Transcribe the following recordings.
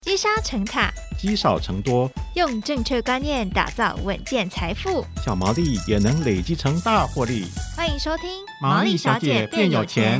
积沙成塔， 积少成多， 用正确观念打造稳健财富， 小毛利也能累积成大获利。 欢迎收听毛利小姐变有钱。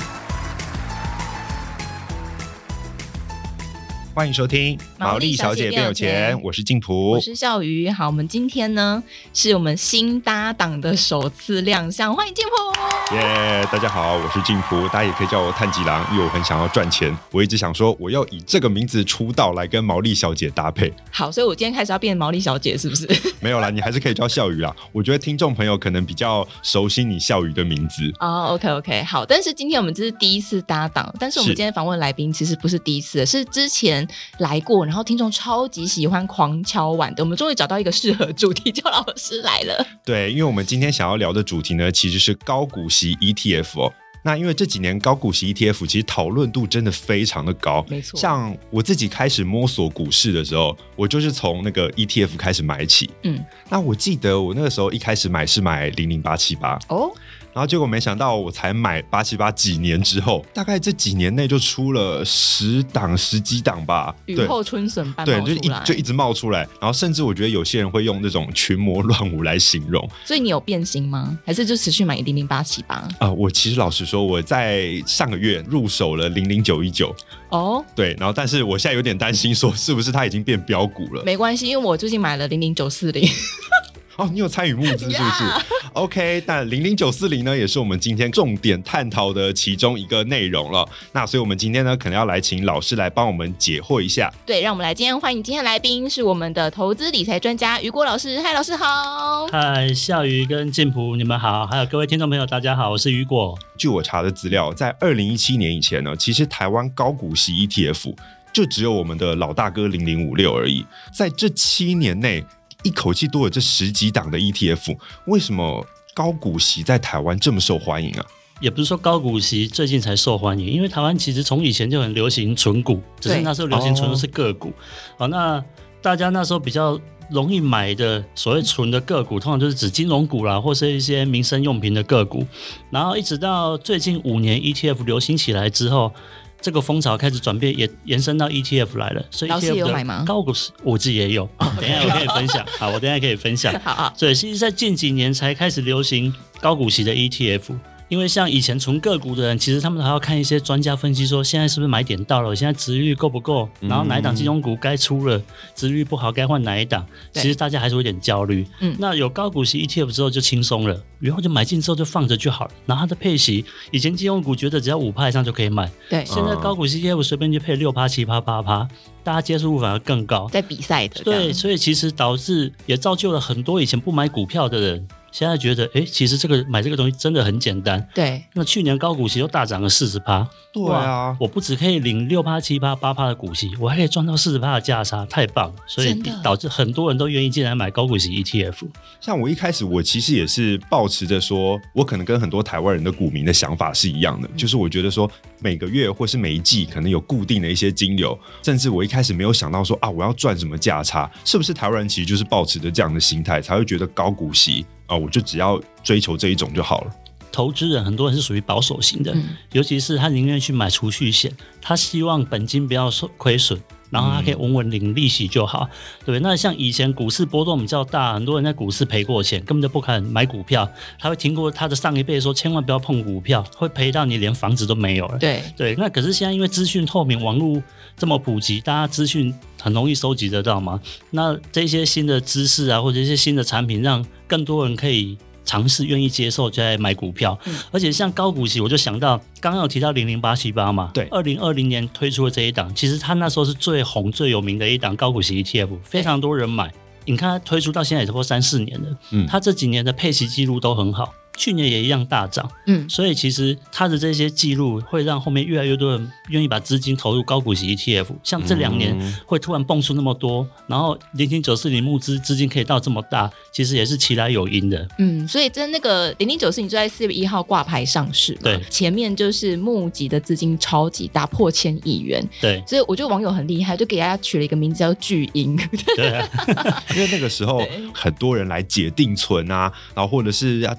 欢迎收听毛利小姐变有钱，我是静茹， 我是笑鱼。好，我们今天呢是我们新搭档的首次亮相，欢迎静茹。 大家好，我是静茹，大家也可以叫我炭吉郎，因为我很想要赚钱，我一直想说我要以这个名字出道来跟毛利小姐搭配。 好，所以我今天开始要变毛利小姐是不是？ 没有啦，你还是可以叫笑鱼啦。我觉得听众朋友可能比较熟悉你笑鱼的名字。 OK， 好。但是今天我们这是第一次搭档，但是我们今天访问来宾其实不是第一次，是之前来过，然后听众超级喜欢狂敲碗的，我们终于找到一个适合主题，叫老师来了。 对，因为我们今天想要聊的主题呢，其实是高股息 ETF 哦。那因为这几年高股息 ETF 其实讨论度真的非常的高， 没错。像我自己开始摸索股市的时候，我就是从那个 ETF 开始买起。那我记得我那个时候一开始买是买00878哦。然后结果没想到我才买878几年之后，大概这几年内就出了10几档吧， 雨后春笋般冒出来， 对，就一直冒出来。然后甚至我觉得有些人会用那种群魔乱舞来形容。 所以你有变心吗？还是就持续买00878？ 我其实老实说，我在上个月入手了00919哦，对，然后但是我现在有点担心，说是不是它已经变标股了？ 没关系，因为我最近买了00940。 哦，你有参与募资是不是？OK， 但00940呢，也是我们今天重点探讨的其中一个内容了。那所以我们今天呢，可能要来请老师来帮我们解惑一下。 对，让我们来今天欢迎今天的来宾是我们的投资理财专家雨果老师。嗨，老师好。 嗨，笑鱼跟静茹你们好，还有各位听众朋友大家好，我是雨果。 据我查的资料，在2017年以前呢，其实台湾高股息 ETF 就只有我们的老大哥0056而已。在这7年内，一口气多了这10几档的 ETF， 为什么高股息在台湾这么受欢迎啊？ 也不是说高股息最近才受欢迎，因为台湾其实从以前就很流行存股，只是那时候流行存的是个股。好，那大家那时候比较容易买的所谓存的个股，通常就是指金融股啦，或是一些民生用品的个股。然后一直到最近5年 ETF 流行起来之后，这个风潮开始转变，也延伸到 ETF 来了，所以 ETF 老师有买吗？ 高股息我自己也有，等一下我可以分享。好，我等一下可以分享。 好， 所以其实在近几年才开始流行高股息的 ETF。因为像以前存个股的人，其实他们还要看一些专家分析，说现在是不是买点到了，现在殖利率够不够，然后哪一档金融股该出了，殖利率不好该换哪一档。其实大家还是会有点焦虑。那有高股息 ETF 之后就轻松了，然后就买进之后就放着就好了。然后它的配息，以前金融股觉得只要5%以上就可以买， 对， 现在高股息 ETF 随便就配6%、7%、8%，大家接受度反而更高， 在比赛的。 对，所以其实导致也造就了很多以前不买股票的人。现在觉得，其实买这个东西真的很简单。 对， 那去年高股息又大涨了40%。 对啊， 我不只可以领6%、7%、8%的股息，我还可以赚到40%的价差，太棒了！所以导致很多人都愿意进来买高股息 ETF。 像我一开始，我其实也是抱持着说，我可能跟很多台湾人的股民的想法是一样的，就是我觉得说每个月或是每一季可能有固定的一些金流，甚至我一开始没有想到说我要赚什么价差，是不是台湾人其实就是抱持着这样的心态，才会觉得高股息我就只要追求这一种就好了。 投资人很多人是属于保守型的，尤其是他宁愿去买储蓄险，他希望本金不要亏损，然后他可以稳稳领利息就好，对不对？那像以前股市波动比较大，很多人在股市赔过钱，根本就不敢买股票。他会听过他的上一辈说，千万不要碰股票，会赔到你连房子都没有了。对，那可是现在因为资讯透明，网络这么普及，大家资讯很容易收集得到嘛。那这些新的知识啊，或者一些新的产品，让更多人可以尝试愿意接受就在买股票。而且像高股息，我就想到刚刚有提到00878嘛，对，2020年推出的这一档，其实它那时候是最红最有名的一档高股息 ETF， 非常多人买。你看它推出到现在也差不多3-4年了，它这几年的配息记录都很好，去年也一样大涨，所以其实它的这些记录会让后面越来越多人愿意把资金投入高股息 ETF。像这2年会突然蹦出那么多，然后00940募资资金可以到这么大，其实也是其来有因的。 所以那个00940就在4月1号挂牌上市嘛，对，前面就是募集的资金超级大，破1000亿元。对，所以我觉得网友很厉害，就给大家取了一个名字叫巨婴。对因为那个时候很多人来解定存啊，然后或者是要特别去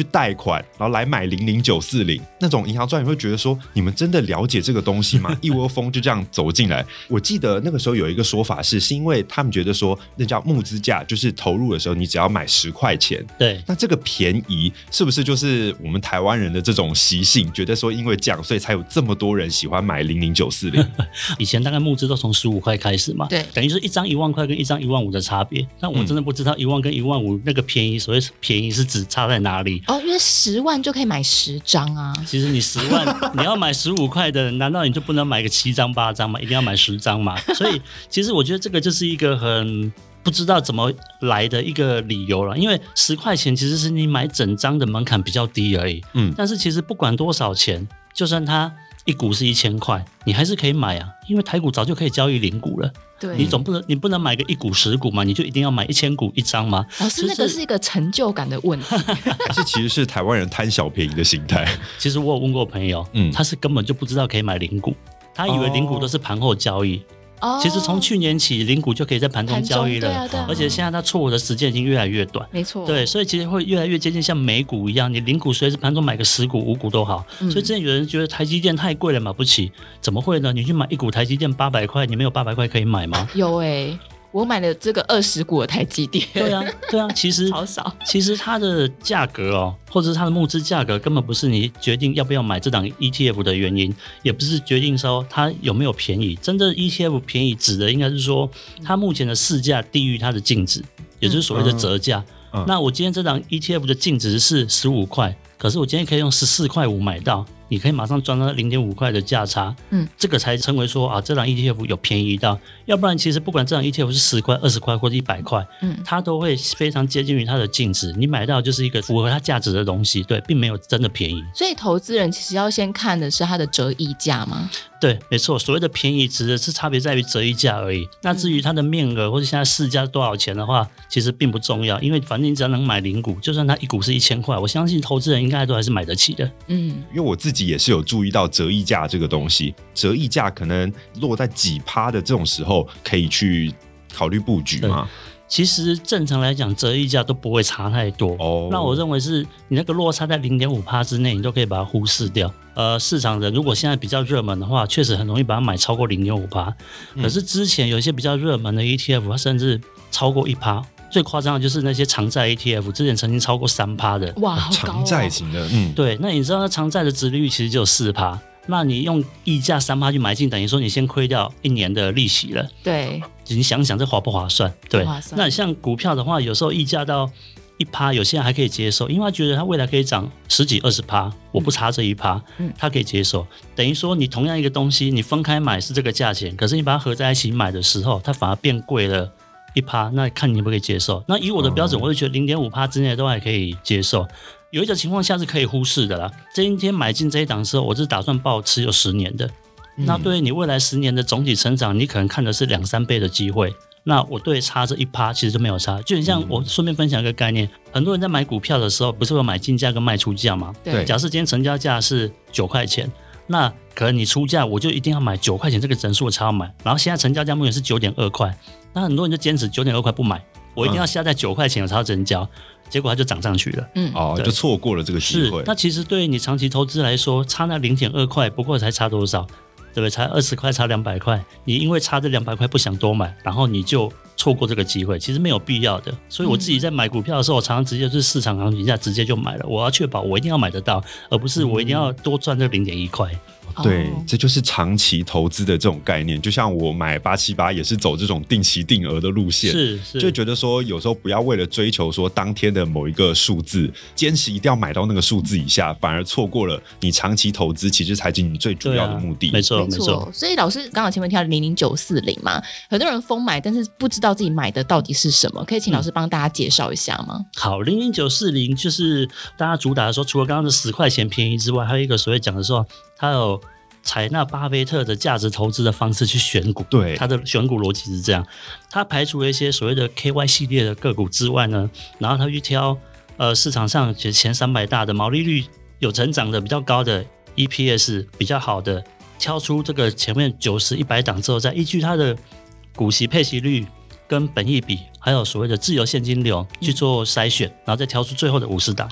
贷款，然后来买00940那种银行专员会觉得说，你们真的了解这个东西吗？一窝蜂就这样走进来。我记得那个时候有一个说法是因为他们觉得说那叫募资价，就是投入的时候你只要买10块钱。 对， 那这个便宜是不是就是我们台湾人的这种习性，觉得说因为这样所以才有这么多人喜欢买00940？ 以前大概募资都从15块开始嘛， 对， 等于是一张1万块跟一张1万5的差别。但我真的不知道1万跟1万5那个便宜，所谓便宜是指差在哪里？ 因为10万就可以买10张啊。 其实你10万你要买15块的，难道你就不能买个7张8张吗？一定要买10张吗？所以其实我觉得这个就是一个很不知道怎么来的一个理由了，因为10块钱其实是你买整张的门槛比较低而已。但是其实不管多少钱，就算它一股是1000块，你还是可以买啊，因为台股早就可以交易零股了。 对， 你不能买个1股10股嘛，你就一定要买1000股1张吗？ 老师，那个是一个成就感的问题。 这其实是台湾人贪小便宜的心态。 其实我有问过朋友，他是根本就不知道可以买零股，他以为零股都是盘后交易。其实从去年起，零股就可以在盘中交易了， 对啊， 而且现在它错误的时间已经越来越短， 没错， 对，所以其实会越来越接近像美股一样，你零股随时盘中买个10股5股都好。所以之前有人觉得台积电太贵了，买不起，怎么会呢？你去买一股台积电800块，你没有800块可以买吗？ 有我买了这个20股的台积电。 对啊，其实好少。 其实它的价格或者是它的募资价格根本不是你决定要不要买这档 ETF 的原因，也不是决定说它有没有便宜。真正 ETF 便宜指的应该是说它目前的市价低于它的净值，也就是所谓的折价。那我今天这档 ETF 的净值是15块，可是我今天可以用14.5块买到，你可以马上赚到 0.5 块的价差。这个才称为说这档 ETF 有便宜到，要不然其实不管这档 ETF 是10块20块或者100块，它都会非常接近于它的净值，你买到就是一个符合它价值的东西，对，并没有真的便宜。 所以投资人其实要先看的是它的折溢价吗？ 对，没错，所谓的便宜指的是差别在于折溢价而已。那至于它的面额或者现在市价多少钱的话，其实并不重要，因为反正你只要能买零股，就算它一股是1000块，我相信投资人应该都还是买得起的。 因为我自己也是有注意到折溢价这个东西，折溢价可能落在几%的这种时候，可以去考虑布局吗？ 其实正常来讲，折溢价都不会差太多。那我认为是你那个落差在 0.5% 之内，你都可以把它忽视掉。市场人如果现在比较热门的话，确实很容易把它买超过 0.5%。可是之前有一些比较热门的 ETF， 它甚至超过 1%。最夸张的就是那些长债 ETF， 之前曾经超过 3% 的。 哇，好高长债型的。 对，那你知道那长债的殖利率其实只有 4%。那你用溢价 3% 去买进，等于说你先亏掉1年的利息了。 对， 你想想这划不划算？对，那像股票的话，有时候溢价到1%，有些人还可以接受，因为他觉得他未来可以涨10几20%，我不差这1%，他可以接受。等于说你同样一个东西，你分开买是这个价钱，可是你把它合在一起买的时候，它反而变贵了1%，那看你可不可以接受。那以我的标准，我就觉得 0.5% 之内都还可以接受。有一种情况下是可以忽视的啦。今天买进这一档之后，我是打算抱持有10年的。那对于你未来10年的总体成长，你可能看的是2-3倍的机会。那我对差这1%其实就没有差。就很像我顺便分享一个概念，很多人在买股票的时候，不是有买进价跟卖出价吗？ 对。 假设今天成交价是9块钱，那可能你出价我就一定要买9块钱这个整数我才要买，然后现在成交价目前是9.2块，那很多人就坚持9.2块不买，我一定要下在9块钱我才要成交。结果它就涨上去了， 就错过了这个机会。 那其实对于你长期投资来说，差那 0.2 块，不过才差多少，对不对？才20块，差200块，你因为差这200块不想多买，然后你就错过这个机会，其实没有必要的。所以我自己在买股票的时候，我常常直接就是市场行情价直接就买了，我要确保我一定要买得到，而不是我一定要多赚这 0.1 块。 对，这就是长期投资的这种概念。就像我买878也是走这种定期定额的路线， 是就觉得说有时候不要为了追求说当天的某一个数字，坚持一定要买到那个数字以下，反而错过了你长期投资其实才是你最主要的目的。 没错。 所以老师刚好前面提到00940嘛，很多人疯买，但是不知道自己买的到底是什么，可以请老师帮大家介绍一下吗？ 好，00940就是大家主打的说，除了刚刚的10块钱便宜之外，还有一个所谓讲的说，它有采纳巴菲特的价值投资的方式去选股。 对， 它的选股逻辑是这样，它排除了一些所谓的 KY 系列的个股之外呢，然后它去挑市场上前300大的毛利率有成长的比较高的 EPS 比较好的，挑出这个前面90、100档之后，再依据它的股息配息率跟本益比，还有所谓的自由现金流去做筛选，然后再挑出最后的50档。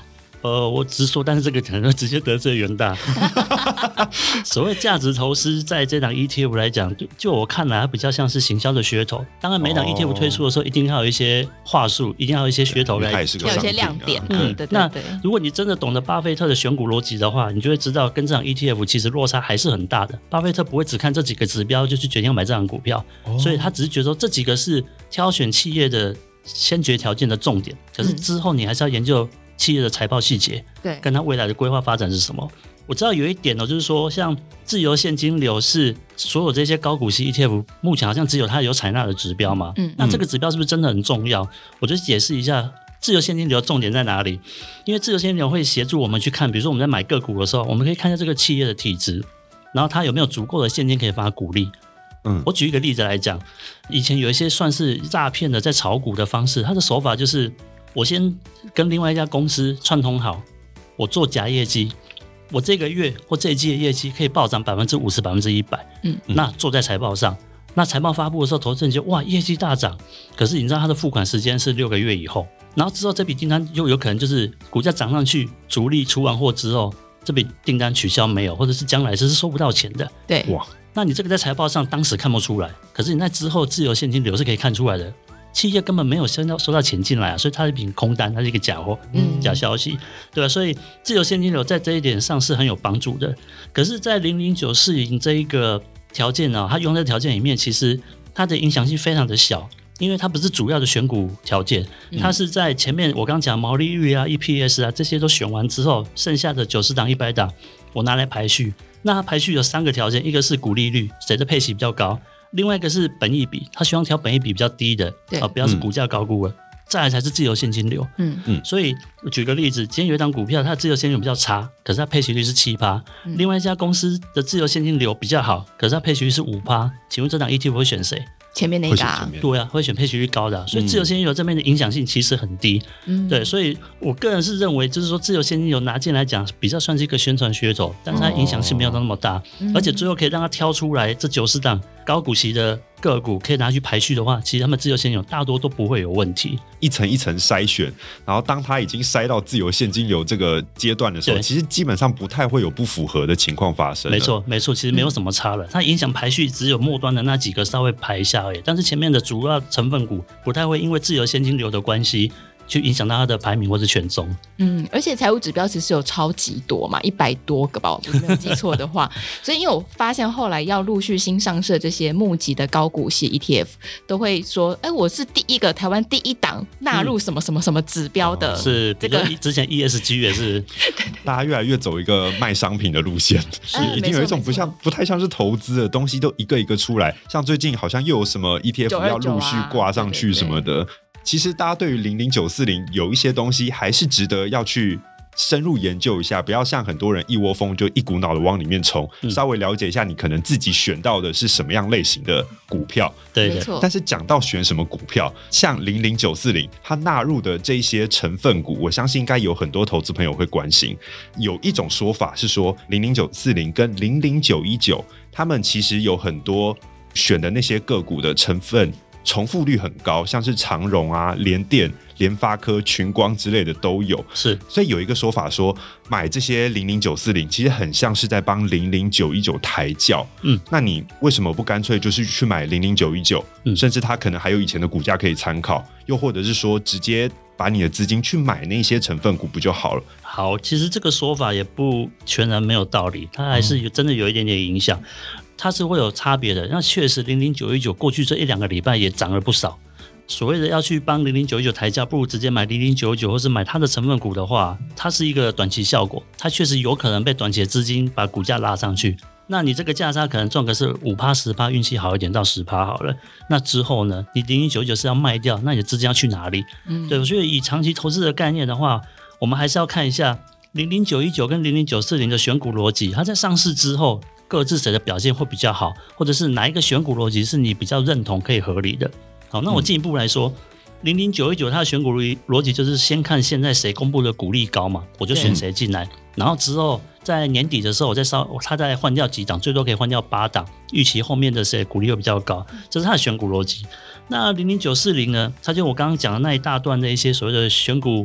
我直说，但是这个可能会直接得罪元大。所谓价值投资，在这档 ETF 来讲，就我看来，它比较像是行销的噱头。当然，每档 ETF 推出的时候，一定要有一些话术，一定要有一些噱头来， 它也是个有一些商品啊亮点。对。 那如果你真的懂得巴菲特的选股逻辑的话，你就会知道，跟这档 ETF 其实落差还是很大的。巴菲特不会只看这几个指标就去决定要买这档股票，所以他只是觉得说这几个是挑选企业的先决条件的重点。可是之后你还是要研究企业的财报细节， 对， 跟它未来的规划发展是什么。我知道有一点就是说，像自由现金流是所有这些高股息 ETF 目前好像只有它有采纳的指标嘛，那这个指标是不是真的很重要？我就解释一下自由现金流重点在哪里。因为自由现金流会协助我们去看，比如说我们在买个股的时候，我们可以看一下这个企业的体质，然后它有没有足够的现金可以发股利。我举一个例子来讲，以前有一些算是诈骗的在炒股的方式，它的手法就是我先跟另外一家公司串通好，我做假业绩，我这个月或这一季的业绩可以暴涨 50%、100%，那做在财报上，那财报发布的时候，投资人就哇业绩大涨，可是你知道它的付款时间是6个月以后，然后之后这笔订单又有可能就是股价涨上去，逐利出完货之后，这笔订单取消没有，或者是将来是收不到钱的。 对， 哇， 那你这个在财报上当时看不出来，可是你在之后自由现金流是可以看出来的。企业根本没有收到钱进来啊，所以它是一笔空单，它是一个假货、假消息，对吧？所以自由现金流在这一点上是很有帮助的。可是，在00940这一个条件呢，它用在条件里面，其实它的影响性非常的小，因为它不是主要的选股条件，它是在前面我刚讲毛利率啊、EPS 啊这些都选完之后，剩下的90档、100档，我拿来排序。那它排序有3个条件，一个是股利率，谁的配息比较高。另外一个是本益比，他希望挑本益比比较低的，不要是股价高估了。再来才是自由现金流。所以我举个例子，今天有一档股票，它的自由现金流比较差，可是它配息率是 7%。另外一家公司的自由现金流比较好，可是它配息率是 5%。请问这档 ETF 会选谁？ 前面那个啊， 对啊，会选配息率高的所以自由现金流这边的影响性其实很低。对，所以我个人是认为，就是说自由现金流拿进来讲，比较算是一个宣传噱头，但是它影响性没有那么大，而且最后可以让它挑出来这90档高股息的个股可以拿去排序的话，其实他们自由现金流大多都不会有问题。 一层一层筛选，然后当它已经筛到自由现金流这个阶段的时候，其实基本上不太会有不符合的情况发生。 没错，没错，其实没有什么差了。它影响排序只有末端的那几个稍微排一下而已，但是前面的主要成分股不太会因为自由现金流的关系去影响到它的排名或是权重。 而且财务指标其实有超级多嘛，100多个吧，我没有记错的话。所以因为我发现后来要陆续新上市的这些募集的高股息 ETF 都会说，我是第一个台湾第一档纳入什么什么什么指标的。 是这个之前 ESG 也是大家越来越走一个卖商品的路线，已经有一种不太像是投资的东西都一个一个出来，像最近好像又有什么 ETF 要陆续挂上去什么的。其实大家对于00940有一些东西还是值得要去深入研究一下，不要像很多人一窝蜂就一股脑的往里面冲，稍微了解一下你可能自己选到的是什么样类型的股票。 对， 但是讲到选什么股票，像00940它纳入的这些成分股，我相信应该有很多投资朋友会关心。有一种说法是说00940跟00919他们其实有很多选的那些个股的成分重复率很高，像是长荣啊、联电、联发科、群光之类的都有。是，所以有一个说法说，买这些00940其实很像是在帮00919抬轿。那你为什么不干脆就是去买00919？甚至它可能还有以前的股价可以参考，又或者是说直接把你的资金去买那些成分股不就好了？ 好，其实这个说法也不全然没有道理，它还是真的有一点点影响。它是会有差别的，那确实00919过去这1-2个礼拜也涨了不少。所谓的要去帮00919抬价，不如直接买00919或是买它的成分股的话，它是一个短期效果，它确实有可能被短期的资金把股价拉上去。那你这个价差可能赚个是 5%、10%， 运气好一点到 10% 好了。那之后呢，你00919是要卖掉，那你的资金要去哪里？对，所以以长期投资的概念的话，我们还是要看一下00919跟00940的选股逻辑，它在上市之后各自谁的表现会比较好，或者是哪一个选股逻辑是你比较认同可以合理的。好，那我进一步来说，00919它的选股逻辑就是先看现在谁公布的股利高嘛，我就选谁进来，然后之后在年底的时候他再换掉几档，最多可以换掉8档，预期后面的谁股利会比较高，这是他的选股逻辑。那00940呢，它就我刚刚讲的那一大段的一些所谓的选股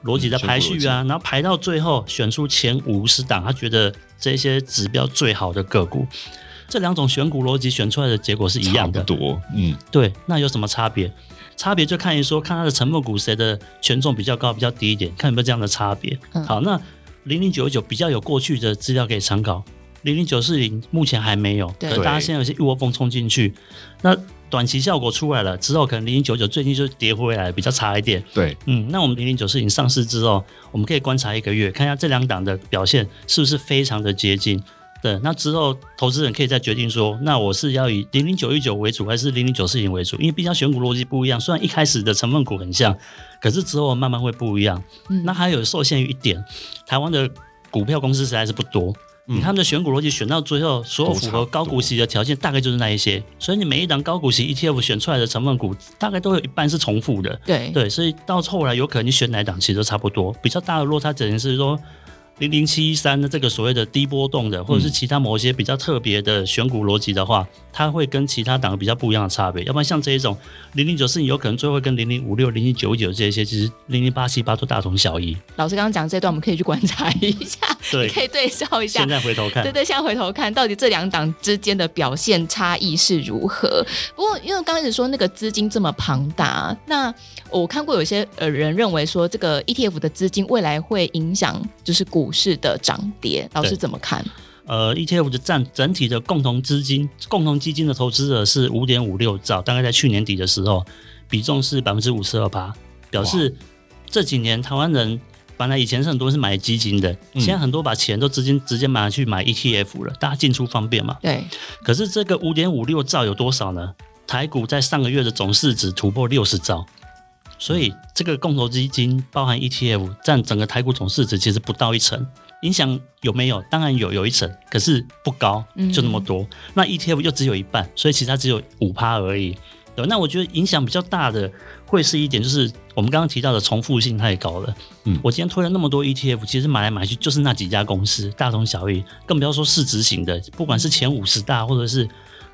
逻辑的排序啊，然后排到最后选出前50档，他觉得这些指标最好的个股。这2种选股逻辑选出来的结果是一样的， 差不多。 对，那有什么差别？差别就看它的成分股谁的权重比较高，比较低一点，看有没有这样的差别。好，那00919比较有过去的资料可以参考，00940目前还没有，可大家现在有些一窝蜂冲进去，那短期效果出来了之后，可能0099最近就跌回来，比较差一点。 对， 那我们00940上市之后，我们可以观察1个月，看一下这2档的表现是不是非常的接近。对，那之后投资人可以再决定说，那我是要以00919为主还是00940为主？因为毕竟选股逻辑不一样，虽然一开始的成分股很像，可是之后慢慢会不一样。那还有受限于一点，台湾的股票公司实在是不多。他们的选股逻辑选到最后，所有符合高股息的条件大概就是那一些，所以你每一档高股息 ETF 选出来的成分股大概都有一半是重复的。对，所以到后来有可能你选哪一档其实都差不多，比较大的落差只能是说00713的这个所谓的低波动的，或者是其他某些比较特别的选股逻辑的话，它会跟其他档比较不一样的差别。要不然像这一种00940，你有可能最后会跟0056、0099这些，其实00878都大同小异。 老师刚刚讲这段，我们可以去观察一下，对，可以对照一下。 现在回头看， 对，现在回头看，到底这2档之间的表现差异是如何？不过，因为刚开始说那个资金这么庞大，那我看过有些人认为说，这个 ETF 的资金未来会影响就是股市的涨跌，老师怎么看 ？ETF 的占整体的共同基金的投资额是 5.56 兆，大概在去年底的时候，比重是 52%， 表示这几年台湾人本来以前是很多是买基金的，现在很多把钱都直接拿去买 ETF 了，大家进出方便嘛。 对。 可是这个 5.56 兆有多少呢？台股在上个月的总市值突破60兆。所以这个共同基金包含 ETF 占整个台股总市值其实不到1%，影响有没有？当然有1%，可是不高，就那么多。那 ETF 又只有一半，所以其实它只有 5% 而已。对，那我觉得影响比较大的会是一点，就是我们刚刚提到的重复性太高了。我今天推了那么多 ETF， 其实买来买去就是那几家公司，大同小异，更不要说市值型的，不管是前50大或者是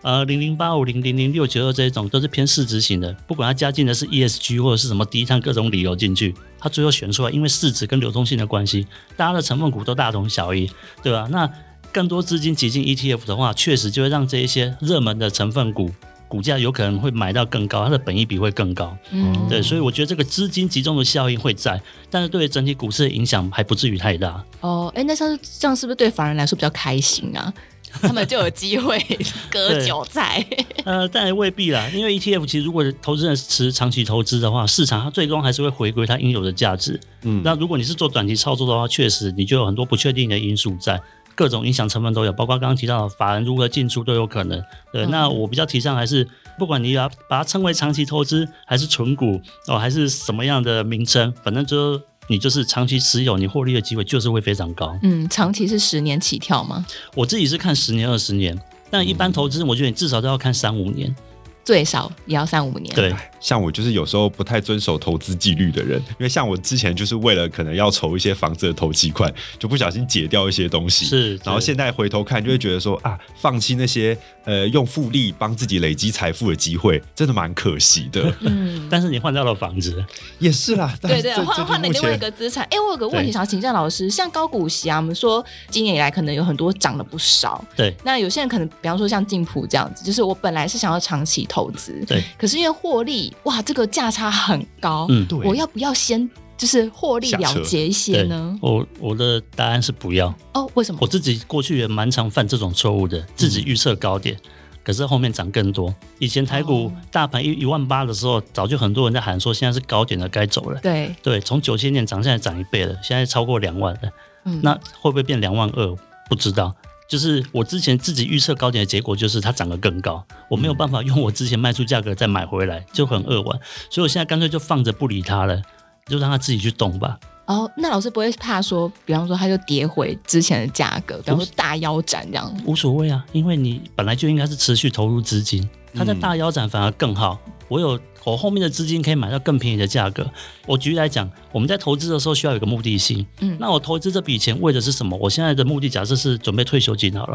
0085、00692这一种都是偏市值型的，不管它加进的是 ESG 或者是什么低碳各种理由进去，它最后选出来，因为市值跟流动性的关系，大家的成分股都大同小异，对吧？那更多资金挤进 ETF 的话，确实就会让这一些热门的成分股股价有可能会买到更高，它的本益比会更高。对，所以我觉得这个资金集中的效应会在，但是对整体股市的影响还不至于太大。 那这样是不是对法人来说比较开心啊？他们就有机会割韭菜。 但也未必啦，因为 ETF 其实如果投资人持长期投资的话，市场它最终还是会回归它应有的价值。那如果你是做短期操作的话，确实你就有很多不确定的因素在，各种影响成分都有，包括刚刚提到的法人如何进出都有可能。对，那我比较提倡还是，不管你把它称为长期投资，还是纯股还是什么样的名称，反正你就是长期持有，你获利的机会就是会非常高。 长期是10年起跳吗？ 我自己是看10年、20年，但一般投资我觉得你至少都要看3-5年。 最少也要3-5年。 对， 像我就是有时候不太遵守投资纪律的人，因为像我之前就是为了可能要筹一些房子的头期款，就不小心解掉一些东西， 是， 然后现在回头看就会觉得说放弃那些用复利帮自己累积财富的机会，真的蛮可惜的。 但是你换到了房子， 也是啦。 对，换了另外一个资产。我有个问题想请教老师，像高股息啊，我们说今年以来可能有很多涨了不少。 对， 那有些人可能比方说像晋普这样子，就是我本来是想要长期投资， 对， 可是因为获利这个价差很高，我要不要先就是获利了结一些呢？ 我的答案是不要。 为什么？ 我自己过去也蛮常犯这种错误的，自己预测高点，可是后面涨更多。以前台股大盘18000的时候，早就很多人在喊说现在是高点了，该走了。对，从9000年涨，现在涨1倍了，现在超过2万了。那会不会变22000？不知道。就是我之前自己预测高点的结果，就是它涨得更高，我没有办法用我之前卖出价格再买回来，就很扼腕，所以我现在干脆就放着不理它了，就让它自己去动吧。 那老师不会怕说，比方说它就跌回之前的价格，比方说大腰斩这样？ 无所谓啊，因为你本来就应该是持续投入资金，它在大腰斩反而更好。我后面的资金可以买到更便宜的价格。我举例来讲，我们在投资的时候需要有个目的性。那我投资这笔钱为的是什么？我现在的目的假设是准备退休金好了，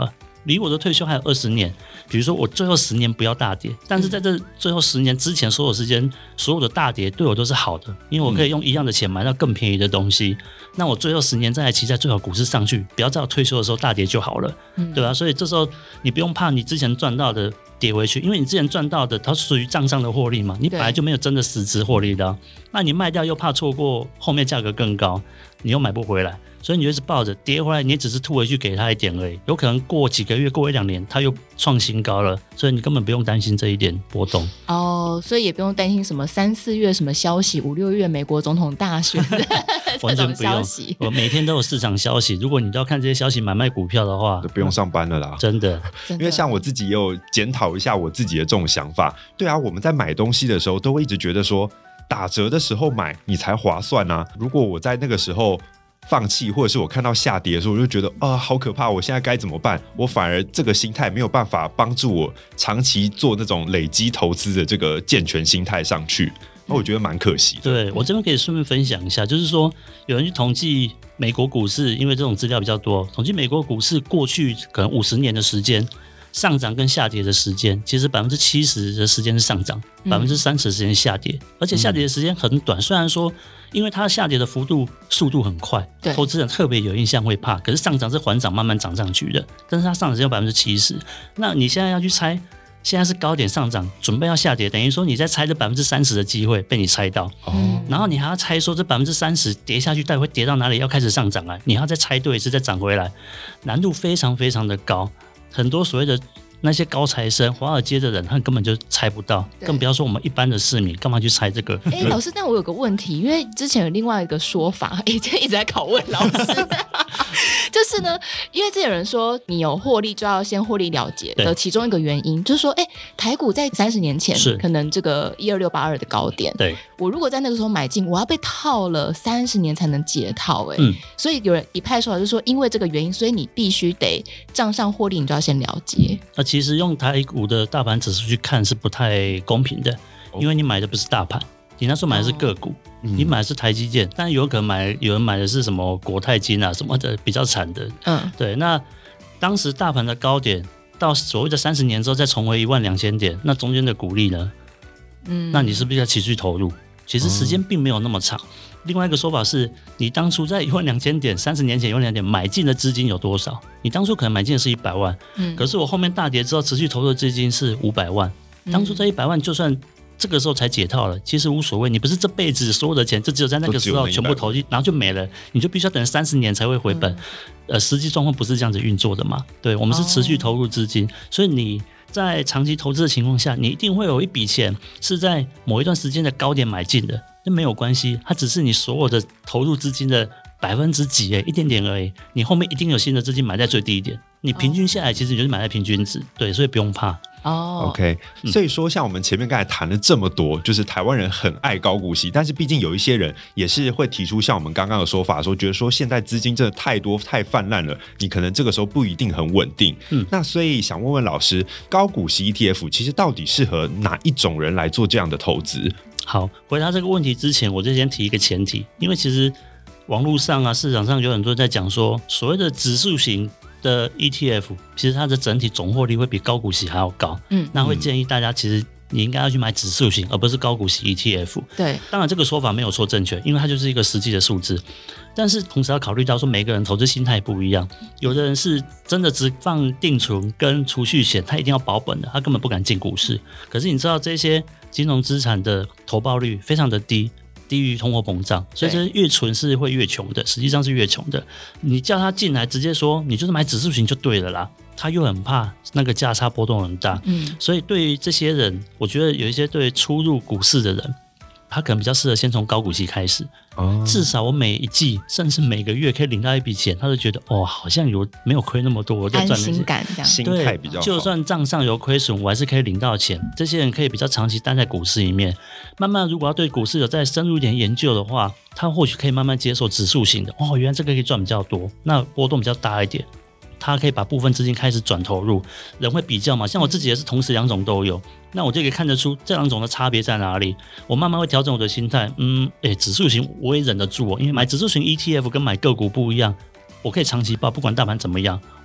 离我的退休还有20年，比如说我最后10年不要大跌，但是在这最后10年之前所有时间所有的大跌对我都是好的，因为我可以用一样的钱买到更便宜的东西，那我最后10年再来期待最好股市上去，不要在我退休的时候大跌就好了，对吧？所以这时候你不用怕你之前赚到的跌回去，因为你之前赚到的它属于账上的获利嘛，你本来就没有真的实质获利的，那你卖掉又怕错过后面价格更高，你又买不回来，所以你就一直抱着，跌回来你也只是吐回去给他一点而已，有可能过几个月过1-2年它又创新高了，所以你根本不用担心这一点波动哦，所以也不用担心什么3-4月什么消息，5-6月美国总统大选完全不用，我每天都有市场消息，如果你都要看这些消息买卖股票的话， 就不用上班了啦， 真的。 因为像我自己也有检讨一下我自己的这种想法，对啊，我们在买东西的时候都会一直觉得说打折的时候买你才划算啊，如果我在那个时候放弃，或者是我看到下跌的时候我就觉得啊，好可怕，我现在该怎么办，我反而这个心态没有办法帮助我长期做那种累积投资的这个健全心态上去，那我觉得蛮可惜的。 对，我这边可以顺便分享一下，就是说有人去统计美国股市，因为这种资料比较多，统计美国股市过去可能50年的时间上涨跟下跌的时间，其实70%的时间是上涨，30%的时间是下跌，而且下跌的时间很短，虽然说因为它下跌的速度很快，投资人特别有印象会怕，可是上涨是缓涨慢慢涨上去的，但是它上涨只有70%，那你现在要去猜现在是高点上涨准备要下跌，等于说你在猜这30%的机会被你猜到，然后你还要猜说这30%跌下去到底会跌到哪里要开始上涨啊，你要再猜对一次再涨回来，难度非常非常的高，很多所谓的那些高材生华尔街的人他根本就猜不到，更不要说我们一般的市民干嘛去猜这个。 老师，但我有个问题，因为之前有另外一个说法，一直在拷问老师就是呢，因为这有人说你有获利就要先获利了结的其中一个原因就是说台股在30年前可能这个12682的高点，对，我如果在那个时候买进，我要被套了30年才能解套，所以有人一派说法就是说因为这个原因，所以你必须得账上获利你就要先了结。 其实用台股的大盘指数去看是不太公平的，因为你买的不是大盘，你那时候买的是个股，你买的是台积电，但有可能有人买的是什么国泰金啊什么的比较惨的，对。那当时大盘的高点到所谓的30年之后再重回12000点，那中间的股利呢？那你是不是要持续投入？其实时间并没有那么长。另外一个说法是，你当初在12000点，30年前12000点买进的资金有多少？你当初可能买进的是100万，可是我后面大跌之后持续投入的资金是500万。当初这100万就算这个时候才解套了，其实无所谓，你不是这辈子所有的钱就只有在那个时候全部投进，然后就没了，你就必须要等30年才会回本。实际状况不是这样子运作的嘛？对，我们是持续投入资金，所以你在长期投资的情况下，你一定会有一笔钱是在某一段时间的高点买进的，那没有关系，它只是你所有的投入资金的几%，一点点而已。你后面一定有新的资金买在最低一点，你平均下来其实你就是买在平均值，对，所以不用怕。 OK， 所以说像我们前面刚才谈了这么多，就是台湾人很爱高股息，但是毕竟有一些人也是会提出像我们刚刚的说法，说觉得说现在资金真的太多太泛滥了，你可能这个时候不一定很稳定。那所以想问问老师，高股息 ETF 其实到底适合哪一种人来做这样的投资？ 好，回答这个问题之前，我就先提一个前提，因为其实网络上啊，市场上有很多人在讲说，所谓的指数型的 ETF， 其实它的整体总获利会比高股息还要高。那会建议大家，其实你应该要去买指数型，而不是高股息 ETF。对，当然这个说法没有错正确，因为它就是一个实际的数字。但是同时要考虑到说，每个人投资心态不一样，有的人是真的只放定存跟储蓄险，他一定要保本的，他根本不敢进股市。可是你知道这些金融资产的投报率非常的低于通货膨胀，所以这越存是会越穷的，实际上是越穷的。你叫他进来直接说你就是买指数型就对了啦，他又很怕那个价差波动很大。所以对于这些人，我觉得有一些对初入股市的人，他可能比较适合先从高股息开始。至少我每一季甚至每个月可以领到一笔钱，他就觉得好像没有亏那么多，我在赚那些安心感这样， 心态比较好。 就算账上有亏损，我还是可以领到钱。这些人可以比较长期待在股市里面，慢慢如果要对股市有再深入一点研究的话，他或许可以慢慢接受指数型的。原来这个可以赚比较多，那波动比较大一点，他可以把部分资金开始转投入。人会比较嘛，像我自己也是同时2种都有，那我就可以看得出这2种的差别在哪里。我慢慢会调整我的心态。指数型我也忍得住因为买指数型 ETF 跟买个股不一样，我可以长期抱，不管大盘怎么样，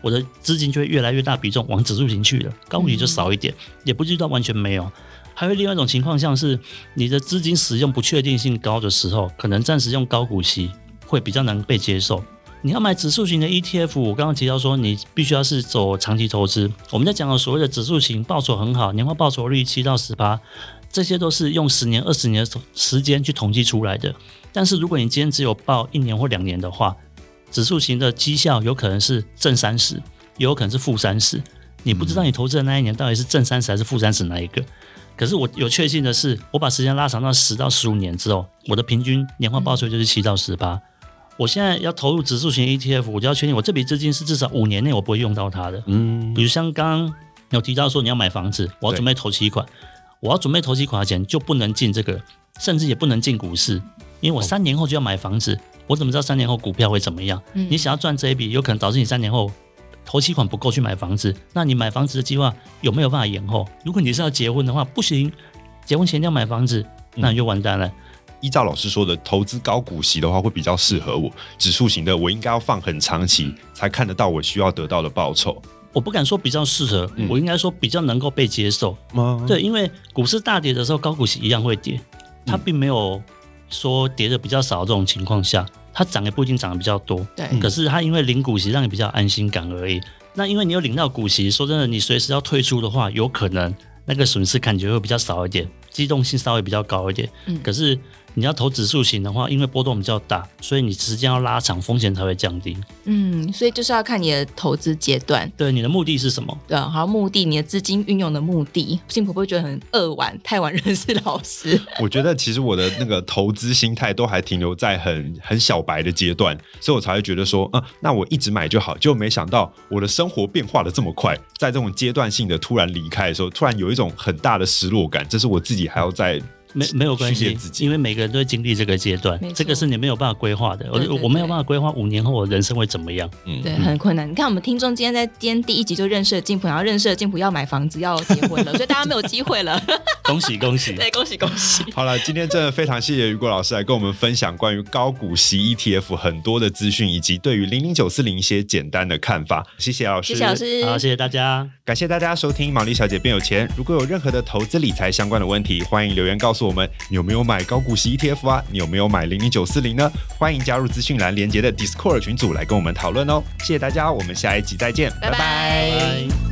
我的资金就会越来越大比重往指数型去了，高股息就少一点，也不至于到完全没有。还有另外一种情况，像是你的资金使用不确定性高的时候，可能暂时用高股息会比较难被接受。你要买指数型的 ETF， 我刚刚提到说你必须要是走长期投资。我们在讲的所谓的指数型报酬很好，年化报酬率7到10%，这些都是用10年、20年的时间去统计出来的。但是如果你今天只有报1年或2年的话，指数型的绩效有可能是正30%，也有可能是负30%。你不知道你投资的那一年到底是正30还是负30哪一个。可是我有确信的是，我把时间拉长到10到15年之后，我的平均年化报酬就是7到10%。我现在要投入指数型 ETF， 我就要确定我这笔资金是至少5年内我不会用到它的。比如像刚刚有提到说你要买房子，我要准备头期款，我要准备头期款的钱就不能进这个，甚至也不能进股市，因为我3年后就要买房子，我怎么知道3年后股票会怎么样？你想要赚这一笔，有可能导致你3年后头期款不够去买房子，那你买房子的计划有没有办法延后？如果你是要结婚的话，不行，结婚前要买房子，那你就完蛋了。 依照老师说的，投资高股息的话会比较适合我，指数型的我应该要放很长期才看得到我需要得到的报酬。 我不敢说比较适合，我应该说比较能够被接受。对，因为股市大跌的时候，高股息一样会跌，它并没有说跌的比较少的这种情况下，它涨也不一定涨得比较多。 对， 可是它因为领股息让你比较安心感而已。那因为你有领到股息，说真的，你随时要退出的话，有可能那个损失感觉会比较少一点，机动性稍微比较高一点。可是你要投指数型的话，因为波动比较大，所以你时间要拉长，风险才会降低。 所以就是要看你的投资阶段， 对，你的目的是什么？ 对，好，目的，你的资金运用的目的。幸普会觉得很太晚认识老师。 我觉得其实我的那个投资心态都还停留在很小白的阶段，所以我才会觉得说，那我一直买就好。结果没想到我的生活变化的这么快，在这种阶段性的突然离开的时候，突然有一种很大的失落感，这是我自己还要在。 没有关系，因为每个人都会经历这个阶段，这个是你没有办法规划的。我没有办法规划5年后我人生会怎么样。 对，很困难。你看我们听众今天第1集就认识了进普，然后认识了进普要买房子要结婚了，所以大家没有机会了。 恭喜恭喜！ 对，恭喜恭喜！ 好了，今天真的非常谢谢雨果老师来跟我们分享关于高股息 ETF 很多的资讯，以及对于00940一些简单的看法。谢谢老师， 谢谢老师， 好，谢谢大家， 感谢大家收听《毛利小姐变有钱》。如果有任何的投资理财相关的问题，欢迎留言告诉我们，你有没有买高股息 ETF 啊？你有没有买00940呢？欢迎加入资讯栏连结的 Discord 群组来跟我们讨论哦。谢谢大家，我们下一集再见，拜拜。